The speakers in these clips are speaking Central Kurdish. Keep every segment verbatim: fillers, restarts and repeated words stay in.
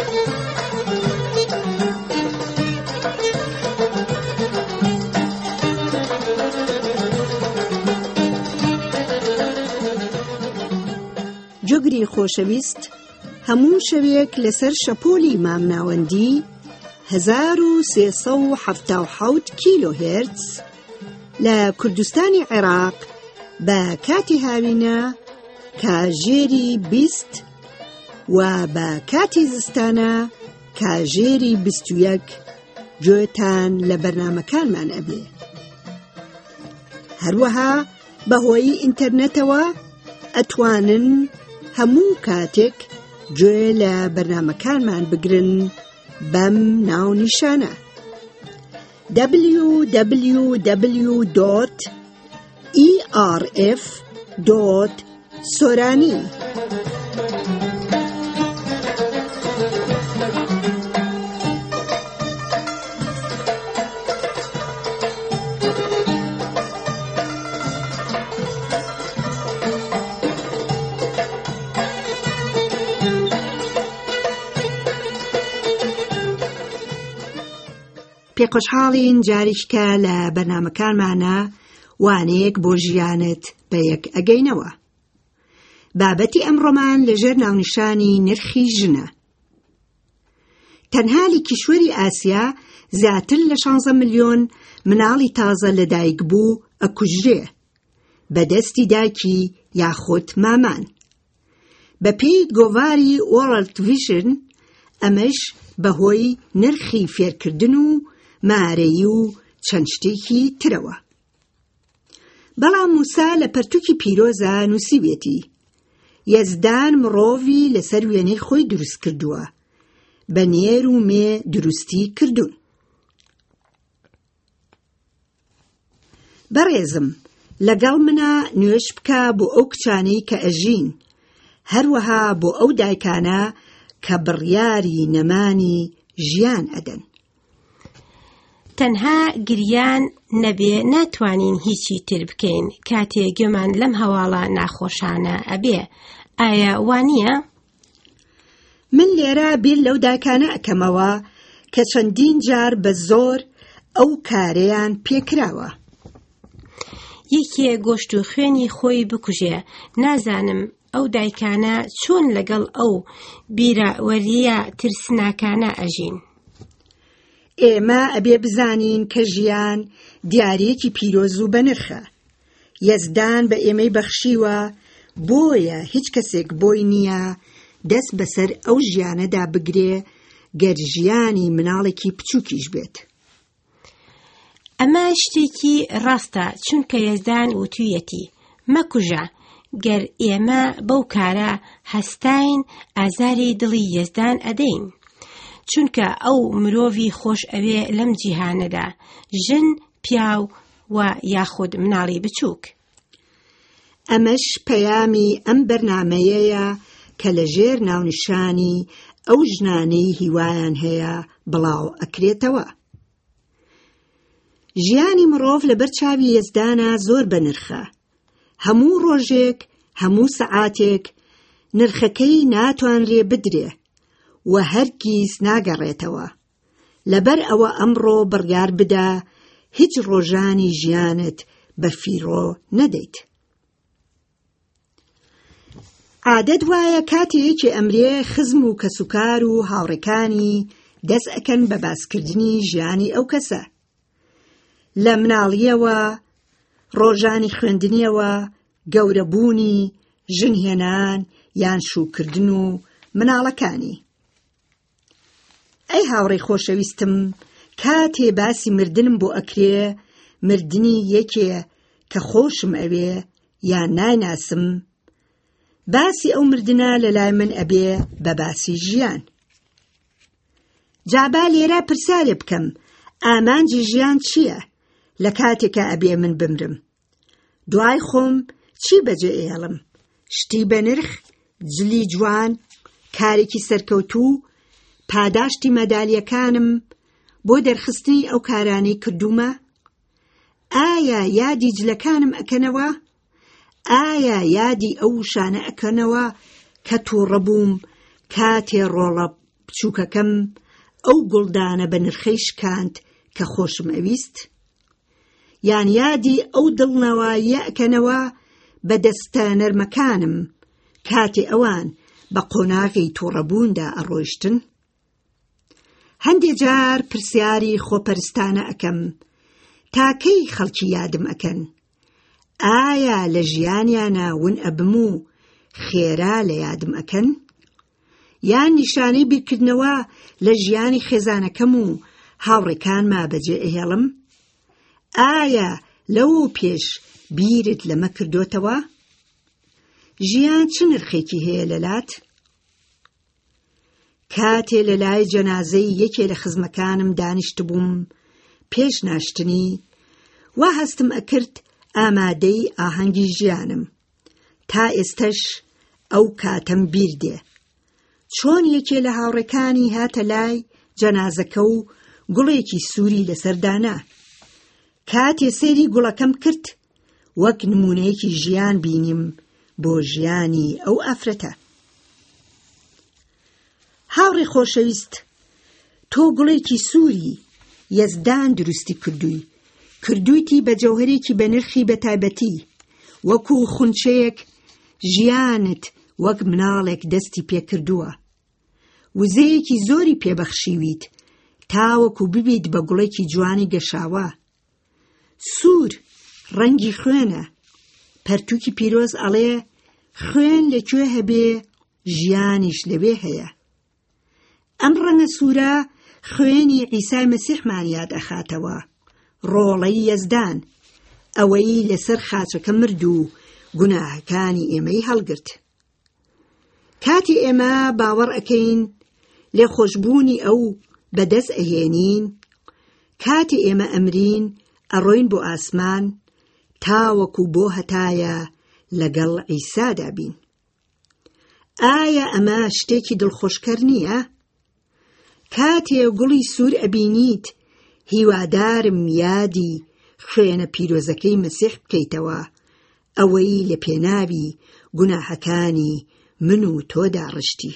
جۆگری خۆشەویست، هەموو شەوێک لەسەر شەپۆلی مامناوەندی هەزار و سێسەد و حەڤتا و حەوت کیلۆ هێرتز لە کوردستانی عێراق بە کاتی هاوینە کاژێری بیست و بە کاتی زستانە کاژێری بیست و یەک گوێتان لە بەرنامەکانمان ئەبێ. هەروەها بەهۆی ئینتەرنێتەوە ئەتوانن هەموو کاتێک گوێ لە بەرنامەکانمان بگرن بەم ناونیشانە دبلیو دبلیو دبلیو دۆت ئی ئار ئێف دۆت سۆرانی. پێخۆشحاڵین جاریشکە لە بەرنامەکانمانە وانەیەک بۆ ژیانت بە یەک ئەگەینەوە. بابەتی ئەمڕۆمان لەژێر ناونیشانی نرخی ژنە. تەنها لە کیشوەری ئاسیا زیاتر لە شانزە ملیۆن مناڵی تازە لەدایک بوو ئەکوژرێ بەدەستی دایکی یاخود مامان. بە پێی گۆڤاری وۆرڵد ڤیژن ئەمەش بەهۆی نرخی فێرکردن و مارەیی و چەند شتێکی ترەوە. بەڵام موسا لە پەرتووکی پیرۆزە نووسیوێتی یەزدان مرۆڤی لەسەر وێنەی خۆی دروست کردووە بە نێر و مێ دروستی کردوون. بەڕێزم لەگەڵ منە نوێش بکە بۆ ئەو کچانەی کە ئەژین، هەروەها بۆ ئەو دایکانە کە بڕیاری نەمانی ژیان ئەدەن. تەنها گریان نەبێ ناتوانین هیچی تر بکەین کاتێ گوێمان لەم هەواڵە ناخۆشانە ئەبێ. ئایا وانییە؟ من لێرە بیر لەو دایکانە ئەکەمەوە کە چەندین جار بە زۆر ئەو کارەیان پێکراوە. یەکێ گۆشت و خوێنی خۆی بکوژێ. نازانم ئەو دایکانە چۆن لەگەڵ ئەو بیراوەریە ترسناکانە ئەژین. ئێمە ئەبێ بزانین کە ژیان دیارەیەکی پیرۆز و بەنرخە. یەزدان بە ئێمەی بەخشیوە، بۆیە هیچ کەسێک بۆی نییە دەست بەسەر ئەو ژیانەدا بگرێ گەر ژیانی مناڵێکی بچووکیش بێت. ئەمە شتێکی ڕاستە، چونکە یەزدان وتوویەتی مەکوژە. گەر ئێمە بەو کارە هەستاین ئازاری دڵی یەزدان ئەدەین، چونکە ئەو مرۆڤی خۆش ئەوێ لەم جیهانەدا، ژن، پیاو و یاخود مناڵی بچووک. ئەمەش پەیامی ئەم بەرنامەیەیە کە لەژێر ناونیشانی ئەو ژنانەی هیوایان هەیە بڵاو ئەکرێتەوە. ژیانی مرۆڤ لەبەر چاوی یەزدانە زۆر بەنرخە. هەموو ڕۆژێک، هەموو سەعاتێک نرخەکەی ناتوانرێ بدرێ و هەرگیز ناگەڕێتەوە. لەبەر ئەوە ئەمڕۆ بڕیار بدە هیچ ڕۆژانی ژیانت بە فیڕۆ نەدەیت. عادەت وایە کاتێکی ئەمرێ خزم و کەسوکار و هاوڕێکانی دەست ئەکەن بە باسکردنی ژیانی ئەو کەسە. لە مناڵیەوە، ڕۆژانی خوێندنیەوە، گەورەبوونی، ژنهێنان یان شوکردن و مناڵەکانی. ئەی هاوڕێی خۆشەویستم، کاتێ باسی مردنم بۆ ئەکرێ، مردنی یەکێ کە خۆشم ئەوێ یان نایناسم، باسی ئەو مردنە لە لای من ئەبێ بە باسی ژیان. جابا لێرە پرسیارێ بکەم، ئامانجی ژیان چییە لە کاتێکە ئەبێ من بمرم؟ دوای خۆم چی بەجێ ئێڵم؟ شتی بەنرخ، جلی جوان، کارێکی سەرکەوتوو، پاداشتی مەدالیەکانم بۆ دەرخستنی ئەو کارانەی کردومە؟ ئایا یادی جلەکانم ئەکەنەوە؟ ئایا یادی ئەو شانە ئەکەنەوە کە تووڕە بووم کاتێ ڕۆڵە بچووکەکەم ئەو گوڵدانە بە نرخەی شکاند کە خۆشم ئەویست؟ یان یادی ئەو دڵنەواییە ئەکەنەوە بە دەستە نەرمەکانم کاتێ ئەوان بە قۆناغی تووڕەبووندا ئەڕۆیشتن؟ هەندێک جار پرسیاری خۆپەرستانە ئەکەم تاکەی خەڵکی یادم ئەکەن ئایا لە ژیانیانە ون ئەبم و خێرا لە یادم ئەکەن؟ یان نیشانەی بیرکردنەوە لە ژیانی خێزانەکەم و هاوڕێکانما بەجێ ئەهێڵم؟ ئایا لەو پێش بیرت لەمە کردوتەوە؟ ژیان چ نرخێکی هەیە لەلات؟ کاتێ لە لای جەنازەی یەکێ لە خزمەکانم دانیشت بووم پێش ناشتنی، وا هەستم ئەکرد ئامادەی ئاهەنگی ژیانم تا ئێستەش ئەو کاتەم بیر دێ چۆن یەکێ لە هاوڕێکانی هاتە لای جەنازەکە و گوڵێکی سووری لەسەردانا. کاتێ سەیری گوڵەکەم کرد وەک نمونەیەکی ژیان بینیم بۆ ژیانی ئەو ئافرەتە. هاوڕێ خۆشەویست، تۆ گوڵێکی سووری یەزدان دروستی کردووی، کردوویتی بە جەوهرێکی بە نرخی بەتایبەتی، وەکو خونچەیەک ژیانت وەک مناڵێک دەستی پێکردووە، وزەیەکی زۆری پێبەخشیویت تاوەکو ببیت بە گوڵێکی جوانی گەشاوە. سوور ڕەنگی خوێنە، پەرتووکی پیرۆز ئەڵێ خوێن لەکوێ هەبێ ژیانیش لەوێ هەیە. ئەم ڕەنگە سوورە خوێنی عیسای مەسیحمان یاد ئەخاتەوە، ڕۆڵەی یەزدان، ئەوەی لەسەر خاچەکە مرد و گوناهەکانی ئێمەی هەڵگرت. کاتی ئێمە باوەڕ ئەکەین لێ خۆشبوونی ئەو بەدەست ئەهێنین، کاتی ئێمە ئەمرین ئەڕۆین بۆ ئاسمان تاوەکو بۆ هەتایە لەگەڵ عیسادا بین. ئایا ئەمە شتێکی دڵخۆشکەر نییە؟ کاتێ گوڵی سوور ئەبینیت هیوادارم یادی خوێنە پیرۆزەکەی مەسیح بکەیتەوە، ئەوەی لە پێناوی گوناهەکانی من و تۆدا ڕشتی.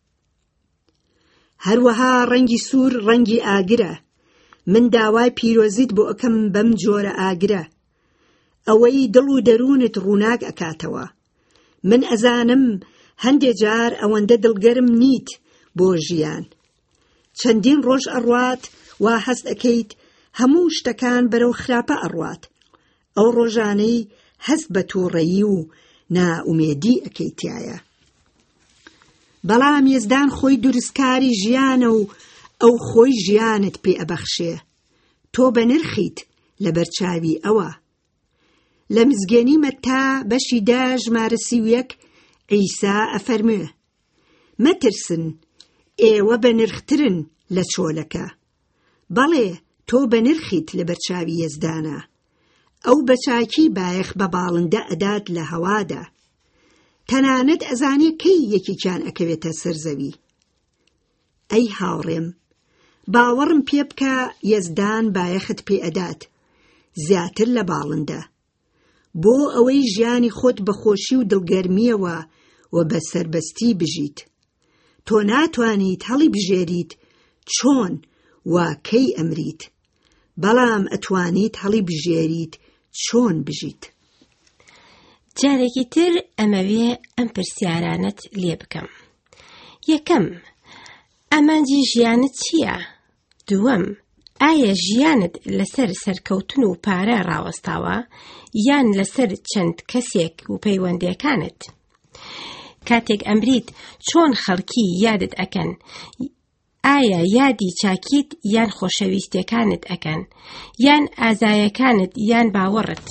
هەروەها ڕەنگی سوور ڕەنگی ئاگرە، من داوای پیرۆزیت بۆ ئەکەم بەم جۆرە ئاگرە، ئەوەی دڵ و دەروونت ڕووناک ئەکاتەوە. من ئەزانم هەندێک جار ئەوەندە دڵگەرم نیت بۆ ژیان، چەندین ڕۆژ ئەڕوات وا هەست ئەکەیت هەموو شتەکان بەرەو خراپە ئەڕوات، ئەو ڕۆژانەی هەست بە تووڕەیی و نائومێدی ئەکەیتایە. بەڵام یەزدان خۆی دروستکاری ژیانە و ئەو خۆی ژیانت پێ ئەبەخشێ، تۆ بە نرخیت لە بەرچاوی ئەوە. لە مزگەنی مەتا بەشی دا ژمارە سی و یەک عیسا ئەفەرمێ مەترسن، ئێوە بە نرخترن لە چۆلەکە. بەڵێ تۆ بە نرخیت لە بەرچاوی یەزدانە، ئەو بەچاکی بایەخ بە باڵندە ئەدات لە هەوادا، تەنانەت ئەزانێ کەی یەکێکیان ئەکەوێتە سەرزەوی. ئەی هاوڕێم، باوەڕم پێ بکە یەزدان بایەخت پێ ئەدات زیاتر لە باڵندە، بۆ ئەوەی ژیانی خۆت بە خۆشی و دڵگەرمیەوە و بە سەربەستی بژیت. تۆ ناتوانیت هەڵی بژێریت چۆن وا کەی ئەمریت، بەڵام ئەتوانیت هەڵی بژێریت چۆن بژیت. جارێکی تر ئەمەوێ ئەم پرسیارانت لێ بکەم. یەکەم، ئامانجی ژیانت چییە؟ دووەم، ئایا ژیانت لەسەر سەرکەوتن و پارە ڕاوەستاوە یان لەسەر چەند کەسێک و پەیوەندیەکانت؟ کاتێک ئەمریت چۆن خەڵکی یادت ئەکەن؟ ئایا یادی چاکیت یان خۆشەویستیەکانت ئەکەن یان ئازایەکانت یان باوەڕت؟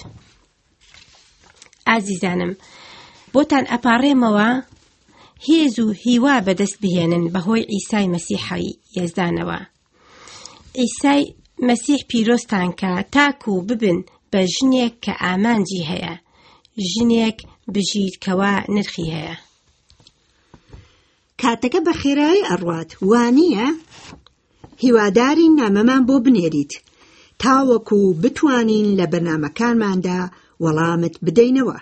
ئازیزانم، بۆتان ئەپاڕێمەوە هێز و هیوا بەدەست بهێنن بەهۆی ئیسای مەسیحی یەزدانەوە. ئیسای مەسیح پیرۆستان کە تاکو ببن بە ژنێک کە ئامانجی هەیە، ژنێک بژیت کەوا نرخی هەیە. کاتەکە بە خێرایی ئەڕوات، وانییە؟ هیوادارین نامەمان بۆ بنێریت تاوەکو بتوانین لە بەرنامەکانماندا وەڵامت بدەینەوە.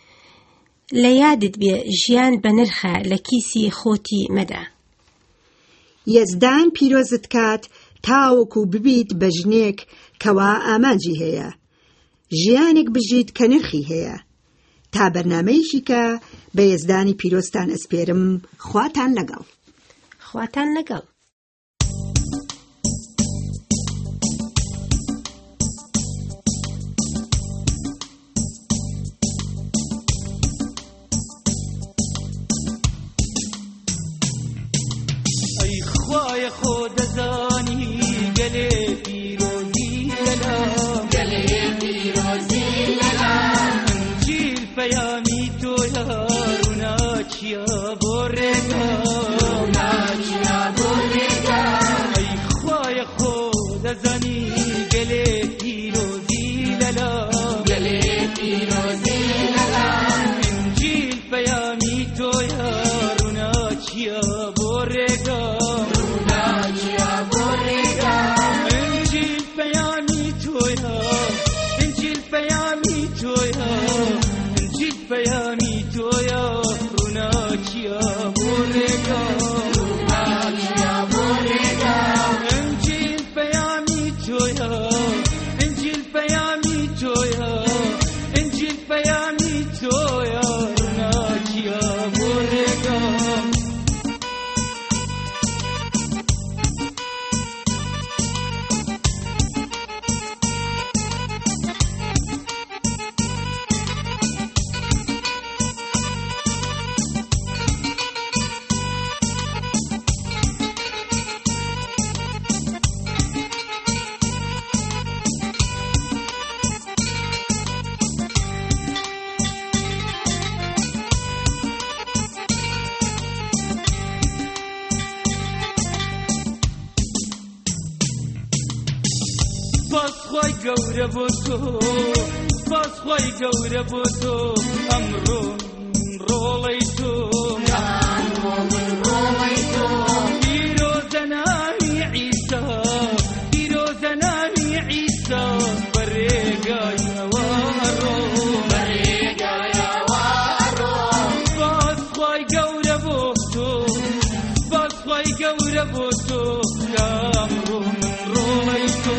لە یادت بێ ژیان بە نرخە، لە کیسی خۆتی مەدە. یەزدان پیرۆزت کات تاوەکو ببیت بە ژنێک کەوا ئامانجی هەیە، ژیانێک بژیت کە نرخی هەیە. تا بەرنامەیەکی کە بە یەزدانی پیرۆزتان ئەسپێرم. خواتان لەگەڵ. خواتان لەگەڵ. خوای خود زانی گله پیروزی للا گله پیروزی للا انجیل پیامی تو یارونا چیا بورگا رونا چیا بورگا ای خوای خود زانی گله پیروزی للا گله پیروزی للا انجیل پیامی تو یارونا چیا بورگا خوای گەورە بۆ تۆ سپاس خوای گەورە بۆ تۆ ئەمڕۆ ڕۆڵەی تۆ ڕۆڵەی تۆ پیرۆزە ناوی عیسا پیرۆزە ناوی عیسا بەڕێگایەوە ڕۆ بەڕێگایەوە ڕۆ سپاس خوای گەورە بۆ تۆ سپاس خوای گەورە بۆ تۆ ئەمڕۆ ڕۆڵەی تۆ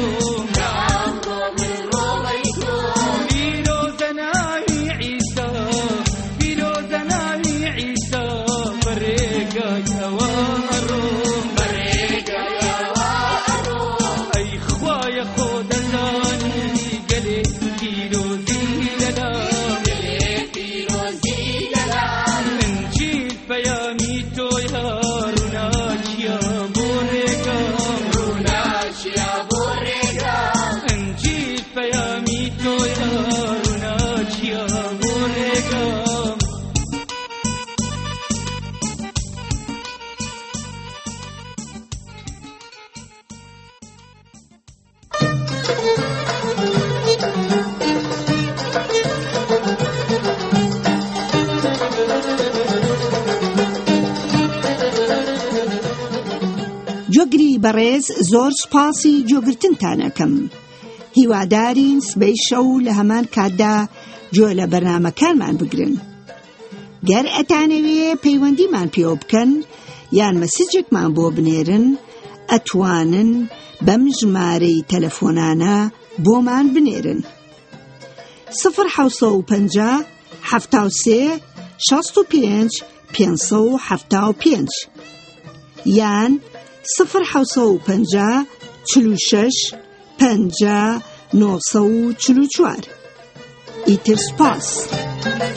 جۆگری بەڕێز زۆر سوپاسی جۆگرتنتانەکەم. هیوادارین سبەی شەو لە هەمان کاتدا جۆ لە بەرنامەکانمان بگرن. گەر ئەتانەوێ پەیوەندیمان پێوە بکەن یان مەسیجێکمان بۆ بنێرن ئەتوانن بەم ژمارەی تەلەفۆنانە بۆمان بنێرن: سفر حەوت و پەنجا حەفتا و سێ شەست و پێنج پێنسە و حەفتا و پێنج یان سفر حەوت و پەنجا چل و شەش پەنجا نۆ سە و چل و چوار. ئیتر سوپاس.